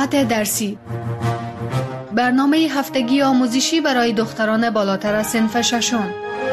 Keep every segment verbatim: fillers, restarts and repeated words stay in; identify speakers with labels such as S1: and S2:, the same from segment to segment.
S1: ساعت درسی، برنامه هفتگی آموزشی برای دختران بالاتر از صنف ششم.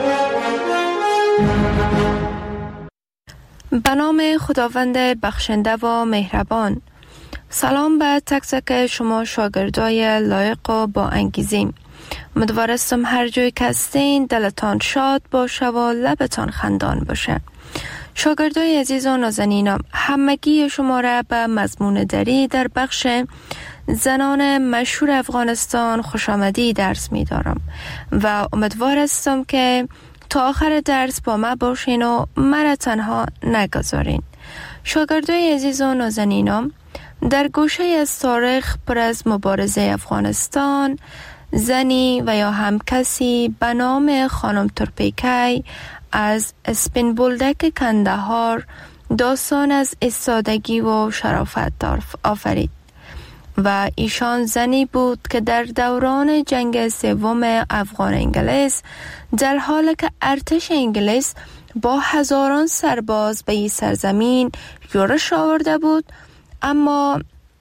S2: به نام خداوند بخشنده و مهربان. سلام به تک تک شما شاگردای لایق و با انگیزیم. امیدوارستم هر جای که هستین دلتان شاد باشه و لبتان خندان باشه. شاگردای عزیز و نازنینم، همگی شما را به مضمون دری در بخش زنان مشهور افغانستان خوش آمدی درس می دارم و امیدوارستم که تا آخر درس با ما باشین و مرا تنها نگذارین. شاگردای عزیز و نازنینم، در گوشه از تاریخ پر از مبارزه افغانستان، زنی و یا هم کسی به نام خانم تورپیکی از اسپین بولدک کندهار داستان از ایستادگی و شرافت آفرید و ایشان زنی بود که در دوران جنگ سوم افغان انگلیس در حالی که ارتش انگلیس با هزاران سرباز به این سرزمین یورش آورده بود، اما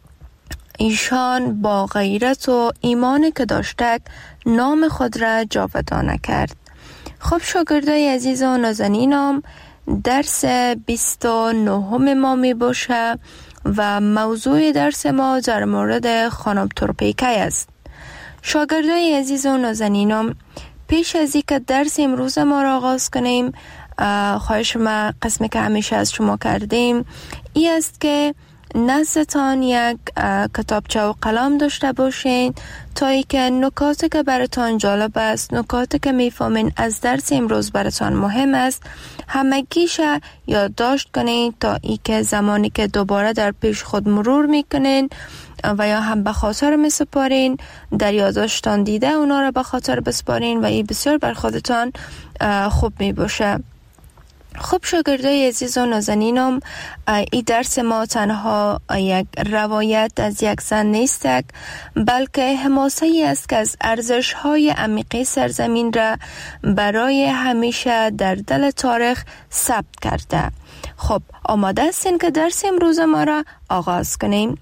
S2: ایشان با غیرت و ایمانی که داشته نام خود را جاودانه کرد. خب شاگردای عزیز و نازنینم، درس بیست و نهم ما می باشه و موضوع درس ما در مورد خانم تورپیکی است. شاگردای عزیز و نازنینم، پیش از اینکه درس امروز ما را آغاز کنیم، خواهش ما قسمی که همیشه از شما کردیم این است که نزدتان یک کتابچه و قلم داشته باشین تا ای که نکاتی که براتان جالب است، نکاتی که میفهمین از درس امروز براتان مهم است، همگیش یادداشت کنین تا ای که زمانی که دوباره در پیش خود مرور میکنین و یا هم به خاطر میسپارین، در یادداشتان دیده اونا را به خاطر بسپارین و این بسیار بر خودتان خوب میباشه. خب شاگردای عزیز و نازنینم، این درس ما تنها یک روایت از یک زن نیست، بلکه حماسه ای است که از ارزش های عمیقی سرزمین را برای همیشه در دل تاریخ ثبت کرده. خب آماده هستین که درس امروز ما را آغاز کنیم؟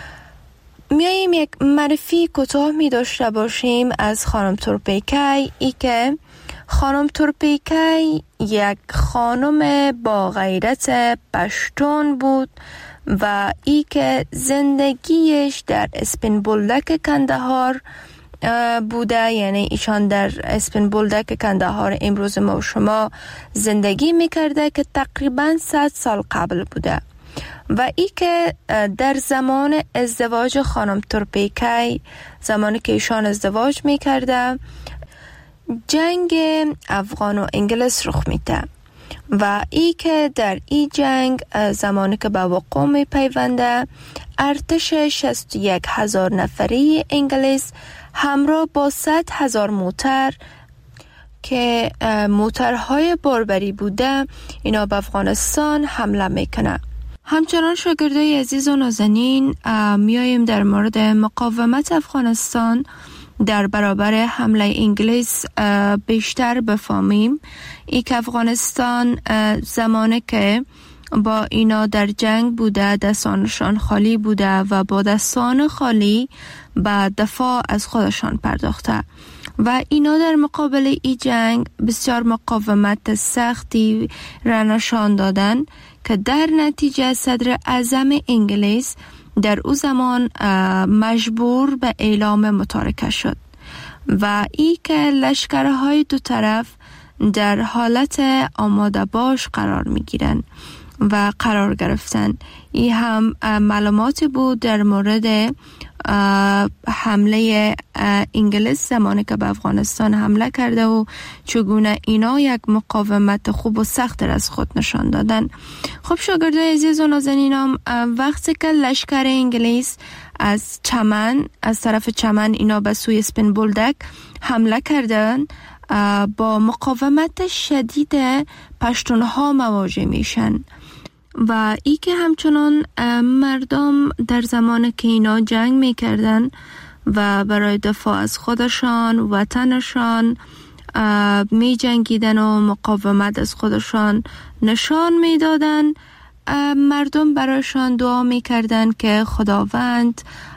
S2: میاییم یک معرفی کوتاه می داشته باشیم از خانم تورپیکی. ای که خانم تورپیکی یک خانم با غیرت پشتون بود و ای که زندگیش در اسپین بولدک کندهار بوده، یعنی ایشان در اسپین بولدک کندهار امروز ما و شما زندگی میکرده که تقریبا صد سال قبل بوده و ای که در زمان ازدواج خانم تورپیکی، زمانی که ایشان ازدواج میکرده، جنگ افغان و انگلیس رخ میده و ای که در این جنگ زمانی که به وقوع می پیونده، ارتش شصت و یک هزار نفری انگلیس همراه با صد هزار موتر که موترهای باربری بوده اینا به افغانستان حمله میکنه. همچنان شاگردای عزیز و نازنین، میاییم در مورد مقاومت افغانستان در برابر حمله انگلیس بیشتر بفهمیم. ای که افغانستان زمانی که با اینا در جنگ بوده دستانشان خالی بوده و با دستان خالی به دفاع از خودشان پرداخته و اینا در مقابل ای جنگ بسیار مقاومت سختی را نشان دادن که در نتیجه صدر اعظم انگلیس در او زمان مجبور به اعلام متارکه شد و ای که لشکرهای دو طرف در حالت آماده باش قرار می گیرن و قرار گرفتن. این هم معلوماتی بود در مورد حمله انگلیس زمانی که به افغانستان حمله کرده و چگونه اینا یک مقاومت خوب و سخت از خود نشان دادن. خب شاگردای عزیز و نازنینم، وقتی که لشکر انگلیس از چمن از طرف چمن اینا به سوی اسپین بولدک حمله کردن، با مقاومت شدید پشتونها مواجه میشن و ای که همچنان مردم در زمان که اینا جنگ میکردن و برای دفاع از خودشان وطنشان می جنگیدن و مقاومت از خودشان نشان میدادن، مردم برایشان دعا میکردن که خداوند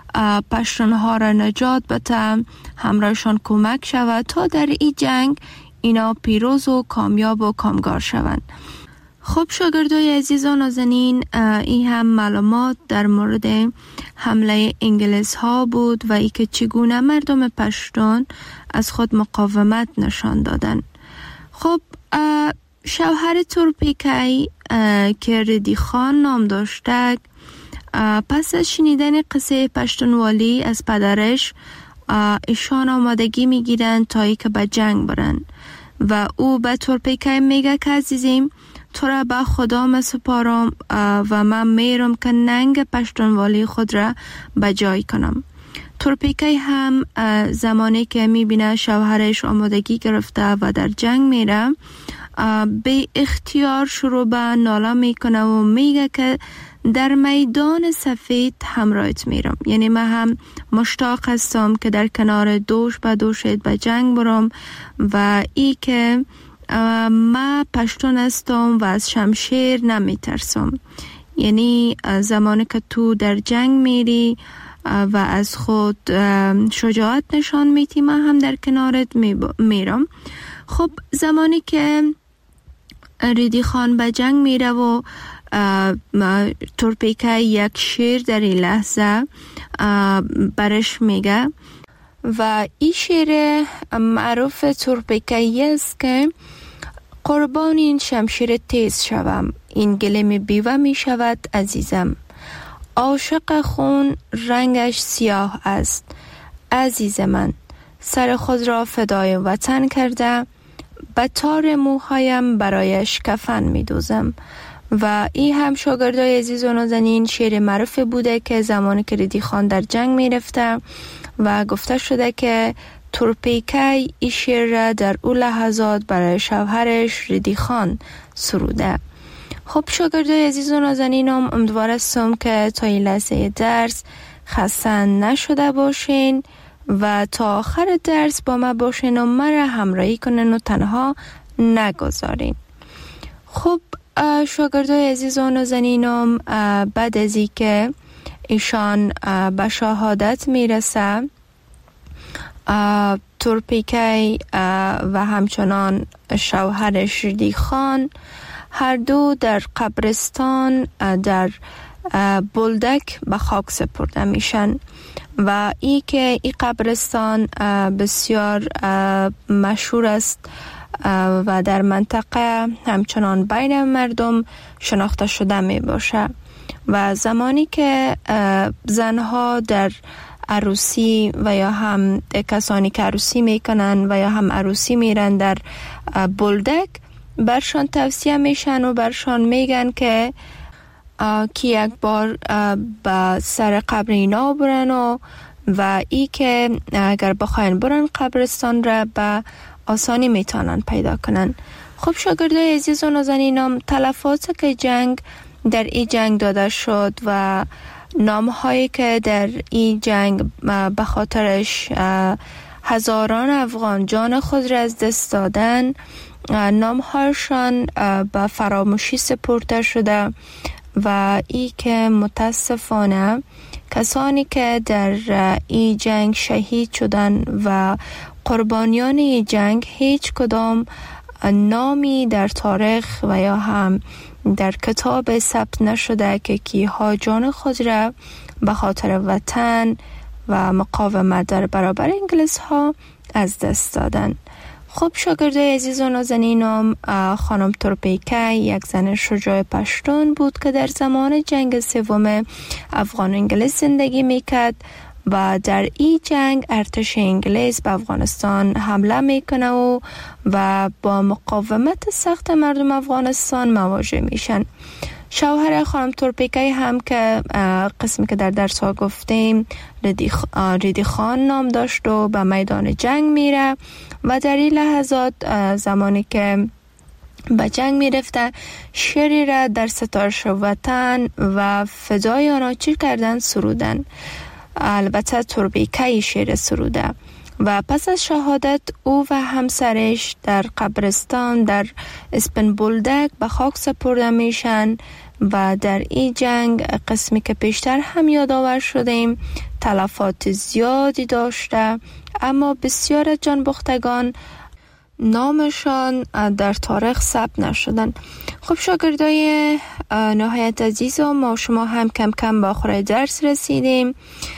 S2: پشتونها را نجات بده، همراهشان کمک شود تا در این جنگ اینا پیروز و کامیاب و کامگار شوند. خب شاگردای عزیز و نازنین، این هم معلومات در مورد حمله انگلیس ها بود و ای که چگونه مردم پشتون از خود مقاومت نشان دادن. خب شوهر تورپیکی که ردی خان نام داشته، پس از شنیدن قصه پشتونوالی از پدرش ایشان آمادگی میگیرن تا ای که به جنگ برن و او به تورپیکی میگه که عزیزیم تو را به خدا مسپارم و من میرم که ننگ پشتونوالی خود را به جای کنم. تورپیکی هم زمانی که میبینه شوهرش آمادگی گرفته و در جنگ میره، به اختیار شروع به ناله میکنه و میگه که در میدان سفید همراهت میرم، یعنی من هم مشتاق هستم که در کنار دوش به دوشت به جنگ برم و ای که ما پشتون هستم و از شمشیر نمی ترسم. یعنی زمانی که تو در جنگ میری و از خود شجاعت نشان میتی، من هم در کنارت میرم. خب زمانی که ریدی خان به جنگ میره و تورپیکی یک شعر در این لحظه برش میگه و این شعر معروف تورپیکی است که قربان این شمشیر تیز شوم، این گلیم بیوه می شود عزیزم. عاشق خون رنگش سیاه است، عزیز من سر خود را فدای وطن کرده، به تار موهایم برایش کفن می دوزم. و این هم شاگردای عزیز و نازنین شعر معروف بوده که زمانی که ردی خان در جنگ می رفته و گفته شده که تورپیکی این شعر را در اون لحظات برای شوهرش ردی خان سروده. خب شاگردای عزیز و نازنینم، امیدوار هستم که تا این لحظه درس خسته نشده باشین و تا آخر درس با ما باشین و مرا همراهی کنین و تنها نگذارین. خب شاگردای عزیز و نازنینم، بعد از این که ایشان به شهادت میرسه، تورپیکی و همچنان شوهرش ردی خان هر دو در قبرستان در بولدک به خاک سپرده میشن و ای که این قبرستان بسیار مشهور است و در منطقه همچنان بین مردم شناخته شده می باشه. و زمانی که زنها در عروسی و یا هم کسانی که عروسی میکنن و یا هم عروسی میرن در بولدک، برشان توصیه میشن و برشان میگن که که یک بار به سر قبر اینا برن و و ای که اگر بخواین برن قبرستان را به آسانی میتونن پیدا کنن. خب شاگردای عزیز و نازنینم، تلفات که جنگ در این جنگ داده شد و نامهایی که در این جنگ به خاطرش هزاران افغان جان خود را از دست دادن، نامهایشان به فراموشی سپرده شده و ای که متاسفانه کسانی که در این جنگ شهید شدن و قربانیان این جنگ هیچ کدام نامی در تاریخ و یا هم در کتاب ثبت نشده که کیها جان خود را به خاطر وطن و مقاومت در برابر انگلیس ها از دست دادن. خب شاگردای عزیز و نازنینم، خانم تورپیکی یک زن شجاع پشتون بود که در زمان جنگ سوم افغان انگلیس زندگی میکرد و در این جنگ ارتش انگلیس به افغانستان حمله میکنه و و با مقاومت سخت مردم افغانستان مواجه میشن. شوهر خانم تورپیکی هم که قسمی که در درس ها گفتیم ردی خان نام داشت و به میدان جنگ میره و در این لحظات زمانی که به جنگ میرفته شعری را در ستارش وطن و فدای آنها چی کردن سرودن. البته تورپیکی شعر سروده و پس از شهادت او و همسرش در قبرستان در اسپن بولدک به خاک سپرده میشن و در این جنگ قسمی که پیشتر هم یادآور شدیم تلفات زیادی داشته، اما بسیار از جانباختگان نامشان در تاریخ ثبت نشدن. خب شاگردای نهایت عزیز و ما شما هم کم کم به آخر درس رسیدیم.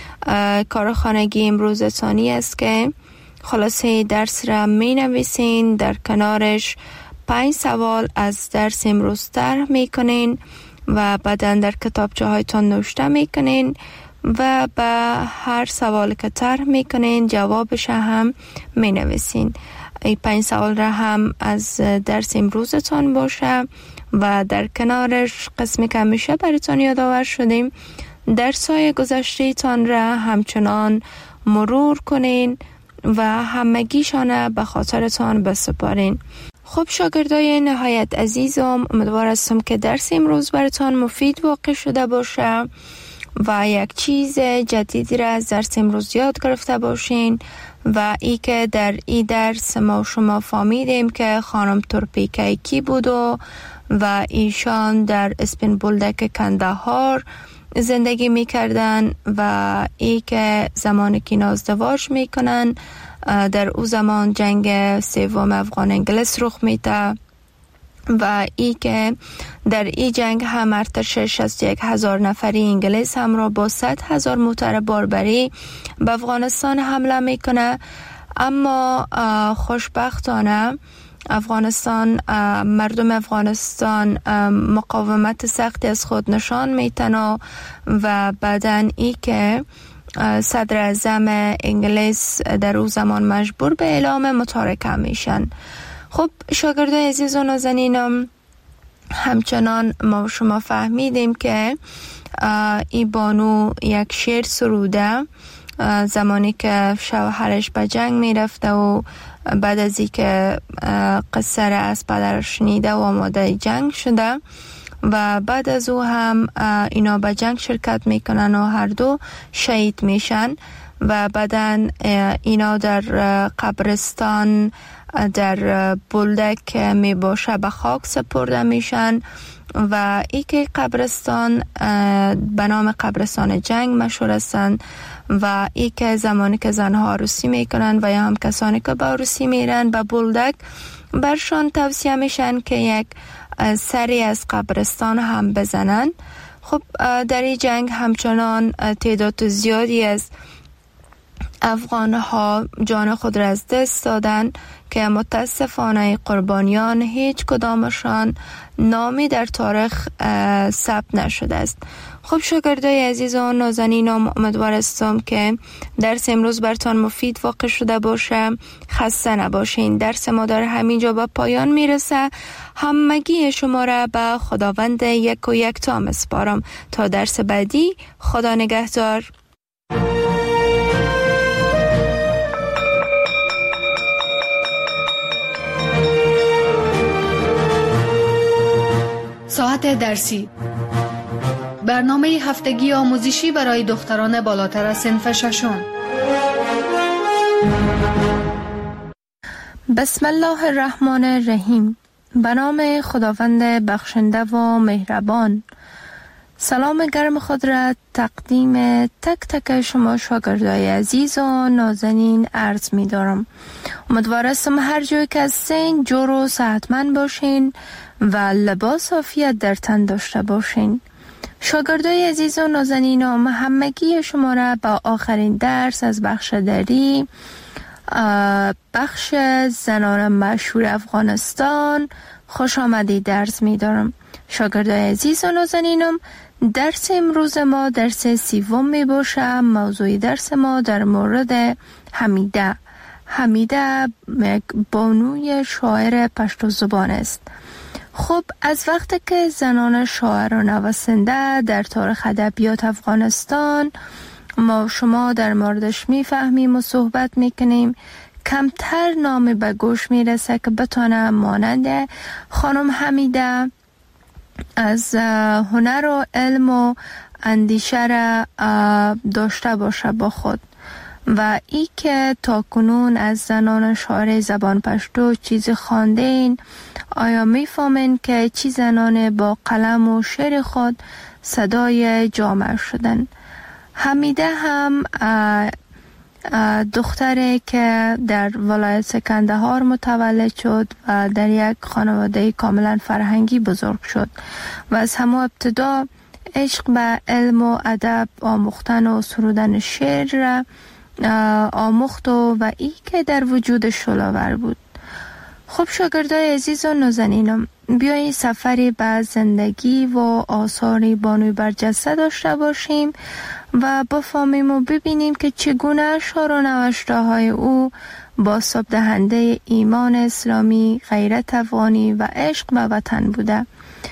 S2: کار خانگی امروز ثانی است که خلاصه درس را می نویسین، در کنارش پنج سوال از درس امروز طرح می کنین و بعداً در کتابچه هایتان نوشته می کنین و به هر سوال که طرح می کنین جوابش هم می نویسین. این پنج سوال را هم از درس امروزتان باشه و در کنارش قسمی که همیشه براتان یادآور شدیم درس‌های گذشته تان را همچنان مرور کنین و همگیشان به خاطرتان بسپارین. خب شاگردای نهایت عزیزم، امیدوار هستم که درس امروز براتان مفید واقع شده باشه و یک چیز جدیدی را از درس امروز یاد گرفته باشین و ای که در این درس ما شما فهمیدیم که خانم تورپیکه کی بود و, و ایشان در اسپین بولدک کندهار زندگی میکردن و ای که زمانی که اینا ازدواج میکنن در او زمان جنگ سوم افغان انگلیس رخ میده و ای که در این جنگ هم ارتش شصت و یک هزار نفری انگلیس هم را با صد هزار موتر باربری به افغانستان حمله میکنه. اما خوشبختانه افغانستان مردم افغانستان مقاومت سختی از خود نشان میتن و بعدن ای که صدر اعظم انگلیس در او زمان مجبور به اعلام متارکه میشن. خب شاگردای عزیز و نازنینم، همچنان ما شما فهمیدیم که ای بانو یک شعر سروده زمانی که شوهرش به جنگ میرفته و بعد از این که قصه را از پدرش شنیده و آماده جنگ شده و بعد از او هم اینا به جنگ شرکت میکنن و هر دو شهید میشن و بعدن اینا در قبرستان در بولدک می باشه به خاک سپرده میشن و ای که قبرستان به نام قبرستان جنگ مشهور هستند و ای که زمانی که زنها عروسی میکنن و یا هم کسانی که به عروسی میرن به بولدک برشان توصیه میشن که یک سری از قبرستان هم بزنن. خب در این جنگ همچنان تعداد زیادی از افغان ها جان خود را از دست دادن که متاسفانه قربانیان هیچ کدامشان نامی در تاریخ ثبت نشده است. خب شاگردای عزیز و نازنینم، امیدوار هستم که درس امروز برتان مفید واقع شده باشه. خسته نباشین. درس ما در همینجا به پایان میرسه. همگی شما را به خداوند یک و یک تا میسپارم تا درس بعدی. خدا نگهدار.
S1: ساعت درسی، برنامه هفتگی آموزشی برای دختران بالاتر از صنف ششم.
S2: بسم الله الرحمن الرحیم. به نام خداوند بخشنده و مهربان. سلام گرم خود را تقدیم تک تک شما شاگردای عزیز و نازنین عرض می دارم. امیدوار هستم هر جایی که هستین جور و صحتمند باشین و لباس عافیت در تن داشته باشین. شاگردای عزیز و نازنینم، همگی شما را با آخرین درس از بخش دری بخش زنان مشهور افغانستان خوش آمدید درس می دارم. شاگردای عزیز و نازنینم، درس امروز ما درس سوم می باشه. موضوع درس ما در مورد حمیده. حمیده یک بانوی شاعر پشتو زبان است. خب از وقتی که زنان شاعر و نویسنده در تاریخ ادبیات افغانستان ما شما در موردش میفهمیم و صحبت میکنیم، کمتر نامی به گوش میرسه که بتونه مانند خانم حمیده از هنر و علم و اندیشه را داشته باشه با خود. و ای که تا کنون از زنان شاعر زبان پشتو چیز خواندین، آیا میفهمین که چی زنان با قلم و شعر خود صدای جامعه شدن؟ حمیده هم دختری که در ولایت کندهار متولد شد و در یک خانواده کاملا فرهنگی بزرگ شد و از همه ابتدا عشق به علم و ادب آموختن و سرودن شعر را آموخت و, و ای که در وجود شلاور بود. خب شاگردای عزیز و نازنینم، بیایید سفری به زندگی و آثار بانوی برجسته داشته باشیم و بفهمیم و ببینیم که چگونه اشعار و نوشته‌های او بازتاب دهنده ایمان اسلامی، غیرت افغانی و عشق به وطن بوده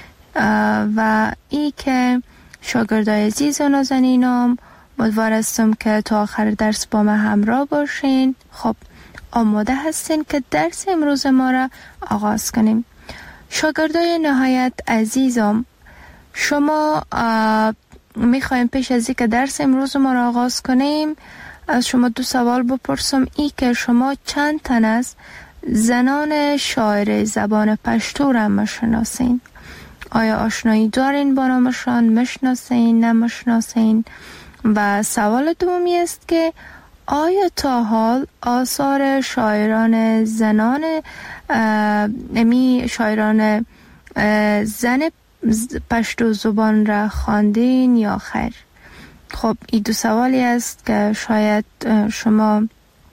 S2: و ای که شاگردای عزیز و نازنینم امیدوار هستم که تا آخر درس با من همراه باشین. خب آماده هستین که درس امروز ما را آغاز کنیم؟ شاگردای نهایت عزیزم، شما میخوایم پیش از اینکه درس امروز ما را آغاز کنیم از شما دو سوال بپرسم. ای که شما چند تن از زنان شاعر زبان پشتو را مشناسین؟ آیا آشنایی دارین با نامشان؟ مشناسین؟ نمشناسین؟ و سوال دومی است که آیا تا حال آثار شاعران زنان امی شاعران زن پشتو زبان را خواندین یا خیر؟ خب این دو سوالی است که شاید شما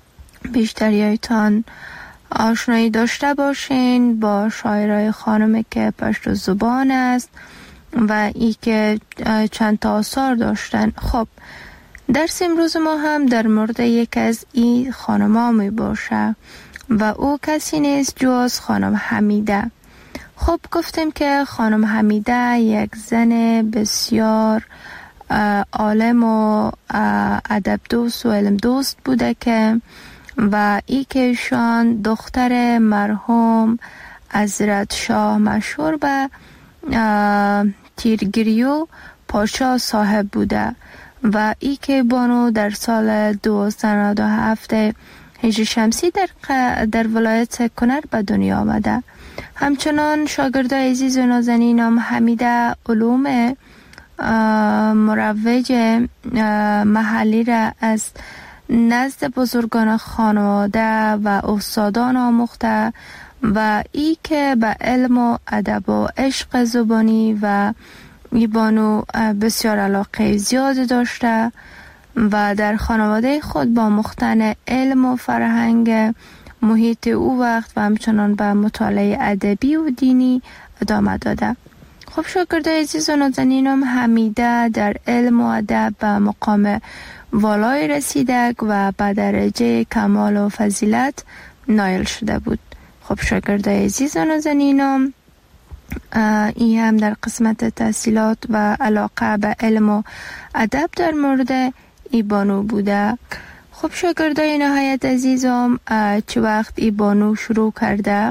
S2: بیشتریایتان آشنایی داشته باشین با شاعرای خانم که پشتو زبان است و ای که چند تا آثار داشتن. خب درس امروز ما هم در مورد یک از این خانم‌ها می باشه و او کسی نیست جز خانم حمیده. خب گفتیم که خانم حمیده یک زن بسیار عالم و ادب دوست و علم دوست بوده که و ای که ایشان دختر مرحوم حضرت شاه مشهور به تیرگریو پاشا صاحب بوده و ای که بانو در سال دویست و نود و هفت هجری شمسی در, در ولایت کنر به دنیا آمده. همچنان شاگردای عزیز و نازنینم حمیده علوم مروج محلی را از نزد بزرگان خانواده و استادان آموخته و ای که به علم و ادب و عشق زبانی و ای بانو بسیار علاقه زیاد داشته و در خانواده خود با آموختن علم و فرهنگ محیط او وقت و همچنان به مطالعه ادبی و دینی ادامه داده. خب شاگردای عزیز و نازنینم، حمیده در علم و ادب به مقام والای رسیده و به درجه کمال و فضیلت نایل شده بود. خب شاگردای عزیز و نازنینم، این هم در قسمت تحصیلات و علاقه به علم و ادب در مورد ای بانو بوده. خب شاگردای نهایت عزیزم، چه وقت ای بانو شروع کرده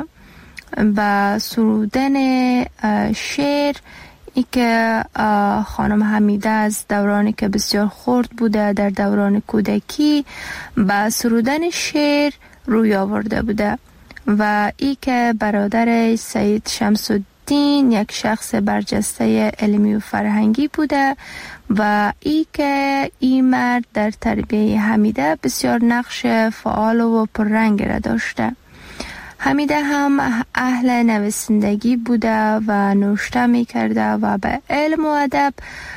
S2: و سرودن شعر، ای که خانم حمیده از دورانی که بسیار خرد بوده در دوران کودکی با سرودن شعر روی آورده بوده و ای که برادر سید شمس الدین یک شخص برجسته علمی و فرهنگی بوده و ای که این مرد در تربیه حمیده بسیار نقش فعال و پررنگ را داشته. حمیده هم اهل نویسندگی بوده و نوشته می کرده و به علم و ادب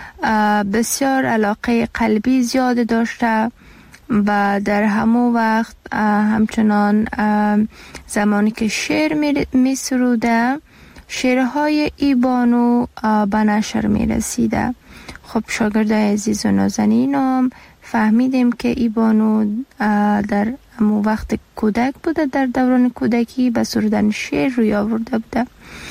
S2: بسیار علاقه قلبی زیاد داشته و در همون وقت همچنان زمانی که شعر می سروده، شعرهای ای بانو به نشر می رسیده. خب شاگردای عزیز و نازنینم، فهمیدیم که ای بانو در همون وقت کودک بوده، در دوران کودکی به سرودن شعر روی آورده بوده.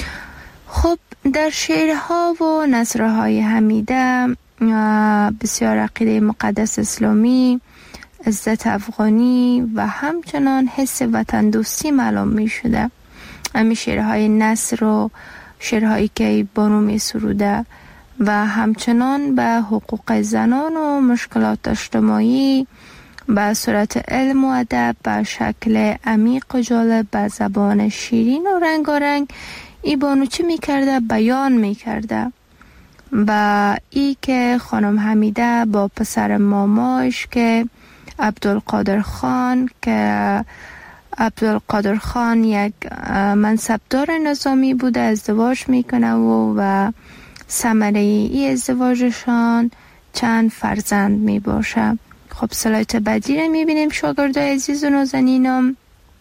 S2: خب در شعرها و نثرهای حمیده بسیار عقیده مقدس اسلامی، عزت افغانی و همچنان حس وطن دوستی معلوم می شده. همین شعرهای نثر و شعرهایی که بانو می سروده و همچنان به حقوق زنان و مشکلات اجتماعی به صورت علم و ادب به شکل عمیق و جالب به زبان شیرین و رنگارنگ ای بانو چی میکرده؟ بیان میکرده. و ای که خانم حمیده با پسر ماماش که عبدالقادر خان که عبدالقادر خان یک منصبدار نظامی بوده ازدواج میکنه و, و ثمره ای ازدواجشان چند فرزند میباشه. خب سلایت بعدی رو میبینیم. شاگردای عزیز و نازنینم،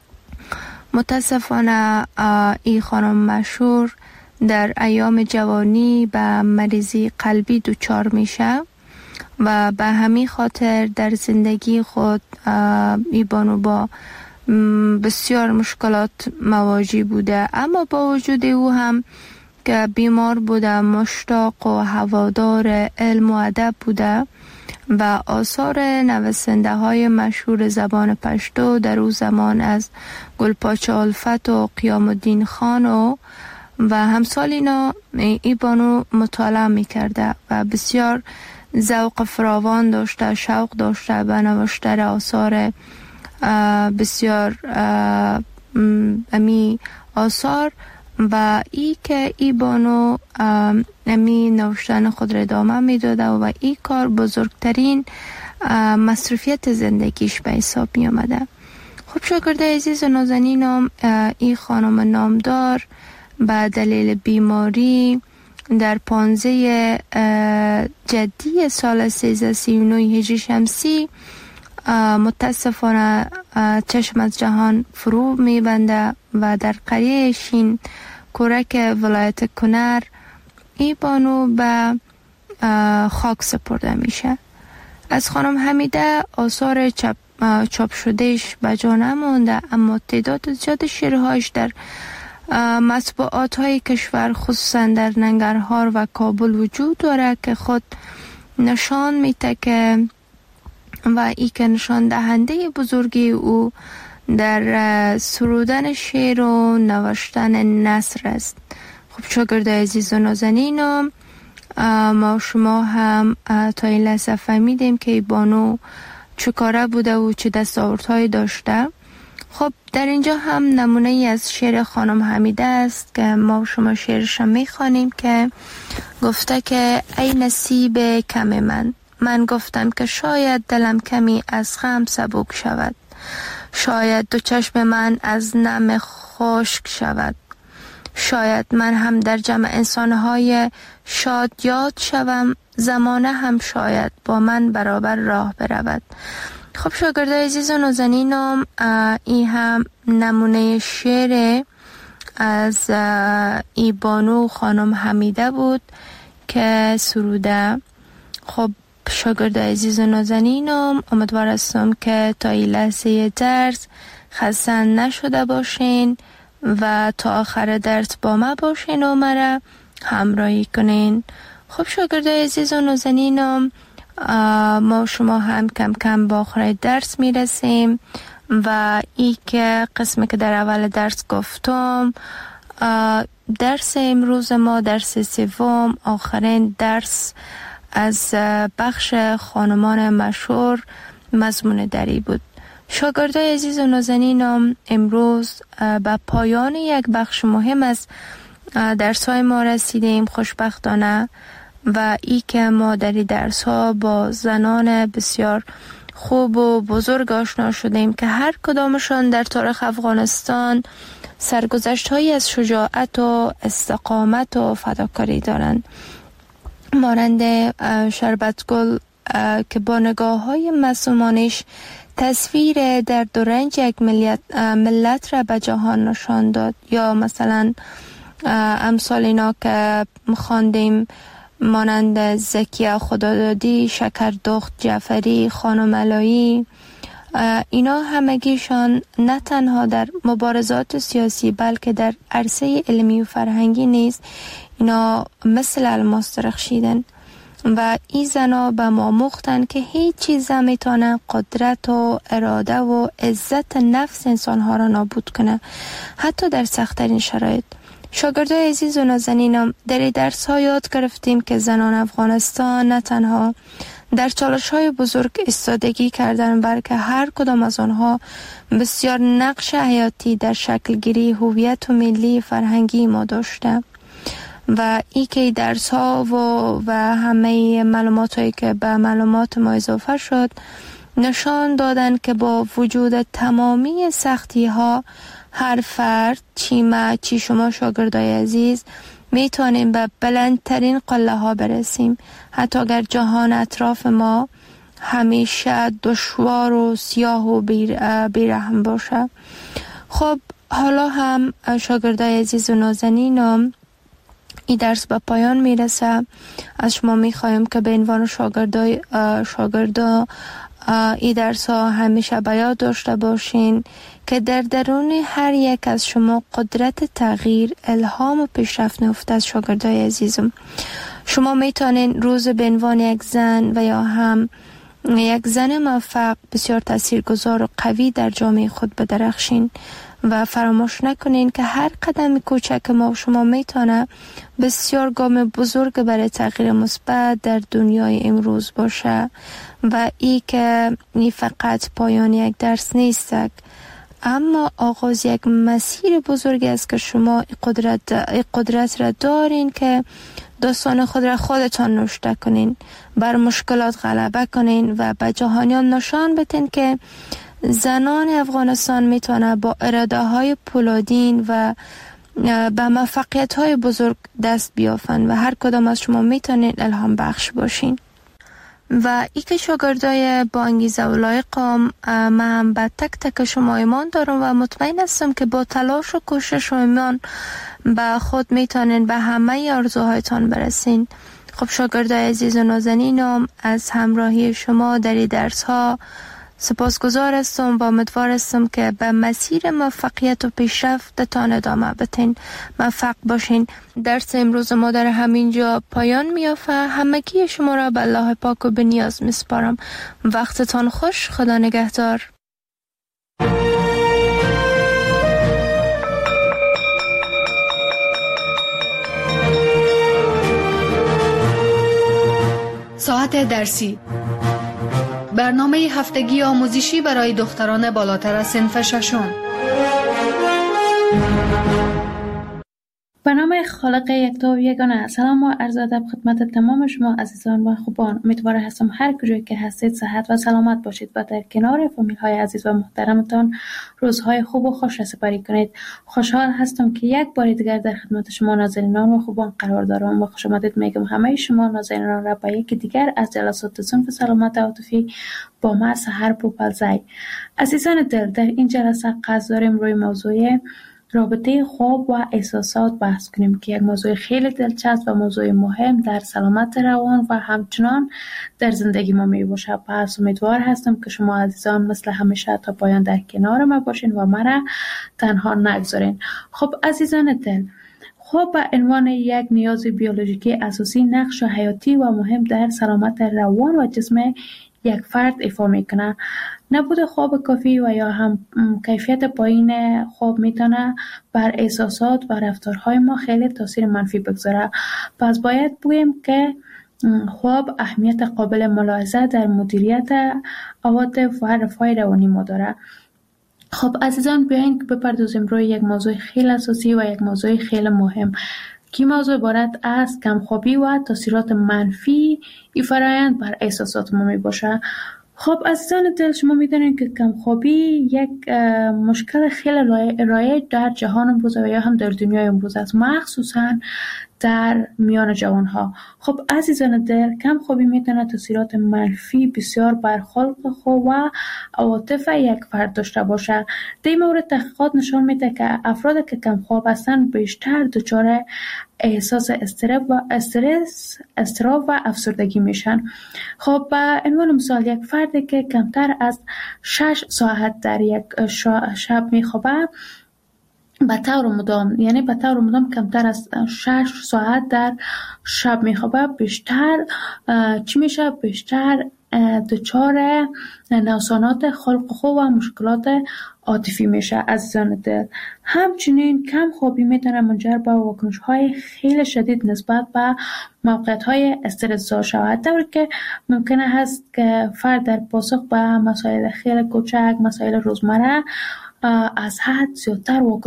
S2: متاسفانه ای خانم مشهور در ایام جوانی به مریضی قلبی دچار میشه و به همین خاطر در زندگی خود ای بانو با بسیار مشکلات مواجه بوده، اما با وجود او هم که بیمار بوده مشتاق و هوادار علم و ادب بوده و آثار نویسنده های مشهور زبان پشتو در او زمان از گلپاچه الفت و قیام الدین خان و و همسال اینا ای بانو مطالعه می کرده و بسیار ذوق فراوان داشته، شوق داشته به نوشتن آثار بسیار امی آثار و ای که ای بانو امی نوشتن خود را ادامه می داده و ای کار بزرگترین مصروفیت زندگیش به حساب می آمده. خب شاگرده عزیز و نازنینم، ای خانم نامدار به دلیل بیماری در پانزده جدی سال سیزده سی و نه هجری شمسی متاسفانه چشم از جهان فرو می بنده و در قریه شین کورک ولایت کنر ای بانو به خاک سپرده میشه. از خانم حمیده آثار چاپ, چاپ شدهش به جا نمانده، اما تعداد زیاد شعرهایش در مطبوعات های کشور خصوصا در ننگرهار و کابل وجود داره که خود نشان میده که و ای که نشان دهنده بزرگی او در سرودن شعر و نوشتن نثر است. خب شاگرد عزیز و نازنینم، ما شما هم تا این لحظه فهمیدیم که بانو چه کاره بوده و چه دستاوردهایی داشته. خب در اینجا هم نمونه ای از شعر خانم حمیده است که ما شما شعرش میخوانیم که گفته که ای نصیب کم من، من گفتم که شاید دلم کمی از غم سبک شود، شاید دو چشم من از نم خشک شود، شاید من هم در جمع انسانهای شاد یاد شوم، زمانه هم شاید با من برابر راه برود. خب شاگرده عزیز و نازنینم، این هم نمونه شعر از ای بانو خانم حمیده بود که سروده. خب شاگرده عزیز و نازنینم، امیدوار هستم که تا این لحظه درس خسته نشده باشین و تا آخر درس با ما باشین و مرا همراهی کنین. خب شاگرده عزیز و نازنینم، ما شما هم کم کم با آخر درس میرسیم و ای که قسمی که در اول درس گفتم، درس امروز ما درس سوم، آخرین درس از بخش خانمان مشهور مضمون دری بود. شاگردای عزیز و نازنینم، امروز به پایان یک بخش مهم از درس های ما رسیدیم خوشبختانه و ای که ما در این درس ها با زنان بسیار خوب و بزرگ آشنا شدیم که هر کدامشان در تاریخ افغانستان سرگذشت هایی از شجاعت و استقامت و فداکاری دارند، مانند شربتگل که با نگاه های معصومانش تصویر درد و رنج یک ملت, ملت را به جهان نشان داد، یا مثلا امثال اینا که خواندیم مانند زکیه خدادادی، شکردخت جعفری، خانم علایی، اینا همگیشان نه تنها در مبارزات سیاسی بلکه در عرصه علمی و فرهنگی نیز اینا مثل الماس درخشیدن و این زنا به ما مختن که هیچ چیز نمیتونه قدرت و اراده و عزت نفس انسانها را نابود کنه، حتی در سخت‌ترین شرایط. شاگردای عزیز و نازنینم، در این درس ها یاد گرفتیم که زنان افغانستان نه تنها در چالش های بزرگ ایستادگی کردن، بلکه هر کدام از آنها بسیار نقش حیاتی در شکل گیری هویت و ملی فرهنگی ما داشته و ای که درس ها و, و همه معلومات هایی که به معلومات ما اضافه شد نشان دادن که با وجود تمامی سختی ها هر فرد، چی ما چی شما شاگردای عزیز، میتونیم به بلندترین قله ها برسیم، حتی اگر جهان اطراف ما همیشه دشوار و سیاه و بیرحم باشه. خب حالا هم شاگردای عزیز و نازنینم این درس به پایان میرسه. از شما میخوایم که به عنوان شاگردای شاگردا این درس ها همیشه به یاد داشته باشین که در درون هر یک از شما قدرت تغییر، الهام و پیشرفت نهفته از شاگردای عزیزم. شما میتونین روز به عنوان یک زن و یا هم یک زن موفق بسیار تاثیرگذار و قوی در جامعه خود بدرخشین و فراموش نکنین که هر قدم کوچک ما و شما میتونه بسیار گام بزرگ برای تغییر مثبت در دنیای امروز باشه و ای که نی فقط پایان یک درس نیست، اما آغاز یک مسیر بزرگی است که شما قدرت قدرت را دارین که داستان خود را خودتان نوشته کنین، بر مشکلات غلبه کنین و به جهانیان نشان بدین که زنان افغانستان میتونه با اراده های پولادین و به موفقیت های بزرگ دست بیافن و هر کدام از شما میتونین الهام بخش باشین. و ای که شاگردای با انگیزه و لایقم، من هم به تک تک شما ایمان دارم و مطمئن هستم که با تلاش و کوشش و ایمان به خود میتونین به همه آرزوهایتان برسین. خب شاگردای عزیز و نازنینم، از همراهی شما در این درس ها سپاسگزار هستم و امیدوار هستم که به مسیر موفقیت و پیشرفتتان ادامه بدین. موفق باشین. درس امروز ما در همینجا پایان میافته. همگی شما را به الله پاک و به نیاز میسپارم. وقتتان خوش. خدا نگهدار.
S1: ساعت درسی، برنامه هفتگی آموزشی برای دختران بالاتر از صنف ششم.
S3: به نام خالق یکتا و یگانه، سلام و عرض ادب خدمت تمام شما عزیزان و خوبان. امیدوار هستم هر کجایی که هستید صحت و سلامت باشید و در کنار فامیل های عزیز و محترمتان روزهای خوب و خوش سپری کنید. خوشحال هستم که یک بار دیگر در خدمت شما نازنینان و خوبان قرار دارم و خوش آمدید میگم همه شما نازنینان را به یکی دیگر از جلسات صنف سلامت عاطفی با ما سحر پوپلزی. عزیزان دل، در این جلسه قصد داریم روی موضوع رابطه خواب و احساسات بحث کنیم که یک موضوع خیلی دلچسب و موضوع مهم در سلامت روان و همچنان در زندگی ما می باشه. پس امیدوار هستم که شما عزیزان مثل همیشه تا پایان در کنار ما باشین و مرا تنها نگذارین. خب عزیزان دل، خواب به عنوان یک نیاز بیولوژیکی اساسی نقش حیاتی و مهم در سلامت روان و جسم یک فرد ایفا میکنه. نبود خواب کافی و یا هم کیفیت پایین خواب میتونه بر احساسات و رفتارهای ما خیلی تاثیر منفی بگذاره. پس باید بگویم که خواب اهمیت قابل ملاحظه در مدیریت عواطف و رفاه روانی ما داره. خب عزیزان، بیاین که بپردازیم روی یک موضوع خیلی اساسی و یک موضوع خیلی مهم که موضوع عبارت از کمخوابی و تاثیرات منفی ای فرآیند بر احساسات ما می باشه. خب عزیزان دل، شما میدونید که کمخوابی یک مشکل خیلی رایج در جهان امروز و یا هم در دنیای امروز است، مخصوصا در میان جوانها. خب عزیزان دل، کمخوابی میتونه تاثیرات منفی بسیار بر خلق خود و عواطف یک فرد داشته باشه. در این مورد تحقیقات نشان میده که افرادی که کمخواب هستند بیشتر دچار احساس استرس و استرس، اضطراب و افسردگی میشن. خب به عنوان مثال، یک فردی که کمتر از شش ساعت در یک شب میخوابه به طور مدام، یعنی به طور مدام کمتر از شش ساعت در شب میخوابه، بیشتر چی میشه؟ بیشتر دچار نوسانات خلق خو و مشکلات عاطفی میشه عزیزان دل. همچنین کم خوابی میتونه منجر به واکنش های خیلی شدید نسبت به موقعیت های استرس‌زا شود، طوری که ممکنه هست که فرد در پاسخ به مسائل خیلی کوچک، مسائل روزمره از حد زیادتر واکنش